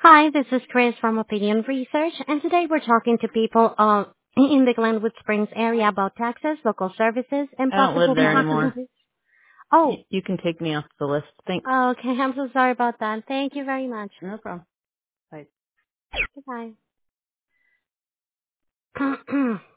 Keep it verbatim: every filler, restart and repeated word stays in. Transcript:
Hi, this is Chris from Opinion Research, and today we're talking to people uh, in the Glenwood Springs area about taxes, local services, and I don't live possible there anymore. possibilities. Oh, Y- You can take me off the list. Thanks. okay. I'm so sorry about that. Thank you very much. No problem. Bye. Goodbye.